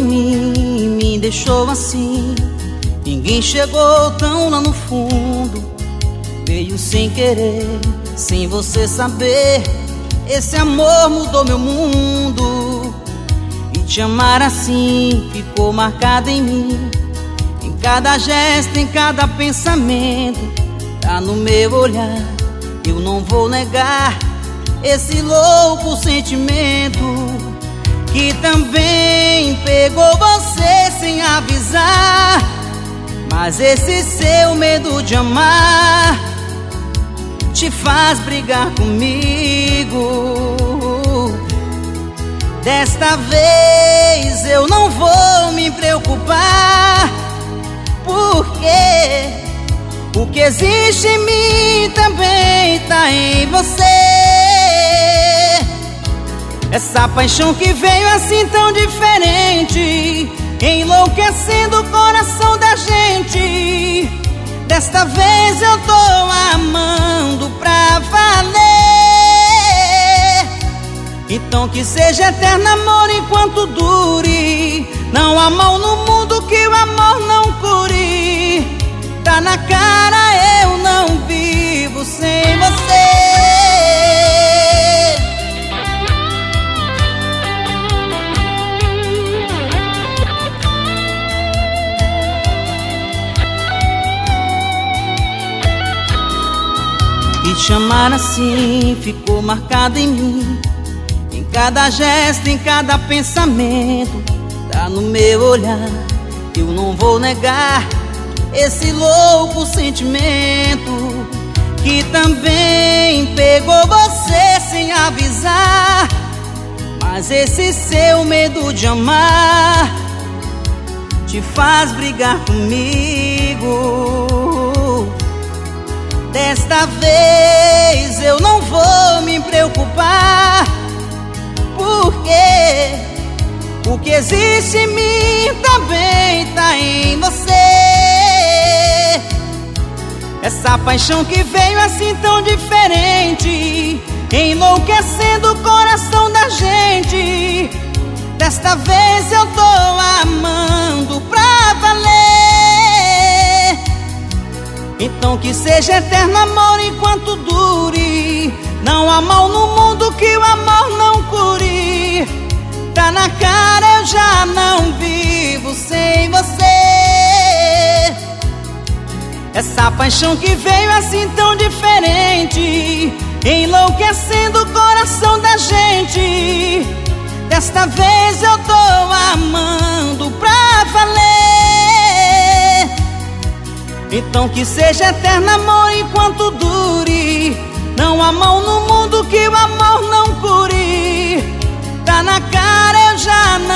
mim me deixou assim. Ninguém chegou tão lá no fundo. Veio sem querer, sem você saber. Esse amor mudou meu mundo. E te amar assim ficou marcado em mim. Em cada gesto, em cada pensamento, tá no meu olhar. Eu não vou negar esse louco sentimento que também pegou você sem avisar. Mas esse seu medo de amar te faz brigar comigo. Desta vez eu não vou me preocupar, porque o que existe em mim também tá em você. Essa paixão que veio assim tão diferente, enlouquecendo o coração da gente. Desta vez eu tô amando pra valer. Então que seja eterno amor enquanto dure. Não há mal no mundo que o amor não cure. Tá na cara, eu não vivo sem você. E te amar assim ficou marcado em mim. Em cada gesto, em cada pensamento, tá no meu olhar. Eu não vou negar esse louco sentimento que também pegou você sem avisar. Mas esse seu medo de amar te faz brigar comigo. Desta vez eu não vou me preocupar, porque o que existe em mim também tá em você. Essa paixão que veio assim tão diferente, enlouquecendo o coração da gente. Desta vez eu tô amando pra valer. Então que seja eterno amor enquanto dure. Não há mal no mundo que o amor não cure. Tá na cara, eu já não vivo sem você. Essa paixão que veio assim tão diferente, enlouquecendo o coração da gente. Desta vez eu tô amando pra valer. Então que seja eterno amor enquanto dure. Não há mal no mundo que o amor não cure. Tá na cara, eu já